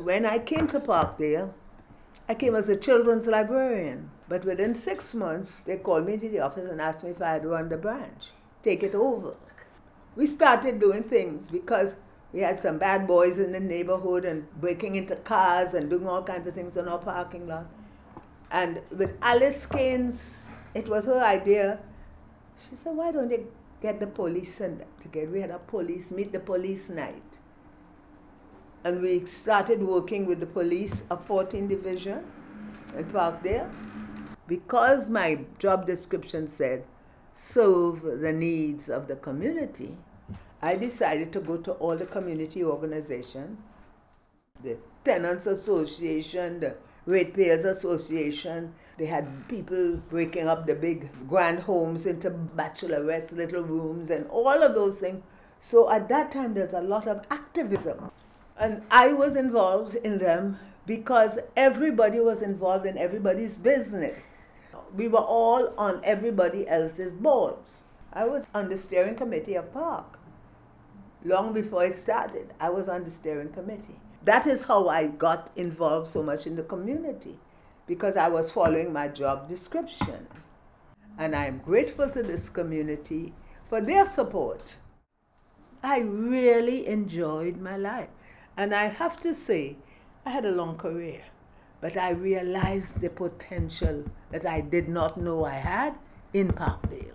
when I came to Parkdale, I came as a children's librarian. But within 6 months, they called me to the office and asked me if I'd run the branch, take it over. We started doing things because we had some bad boys in the neighborhood and breaking into cars and doing all kinds of things in our parking lot. And with Alice Keynes, it was her idea. She said, why don't they get the police and together? We had a meet the police night. And we started working with the police of 14th Division in Parkdale. Because my job description said, serve the needs of the community, I decided to go to all the community organizations, the Tenants Association, the Ratepayers Association. They had people breaking up the big grand homes into bachelorettes, little rooms, and all of those things. So at that time, there's a lot of activism. And I was involved in them because everybody was involved in everybody's business. We were all on everybody else's boards. I was on the steering committee of Park. Long before I started, I was on the steering committee. That is how I got involved so much in the community, because I was following my job description. And I am grateful to this community for their support. I really enjoyed my life. And I have to say, I had a long career, but I realized the potential that I did not know I had in Parkdale.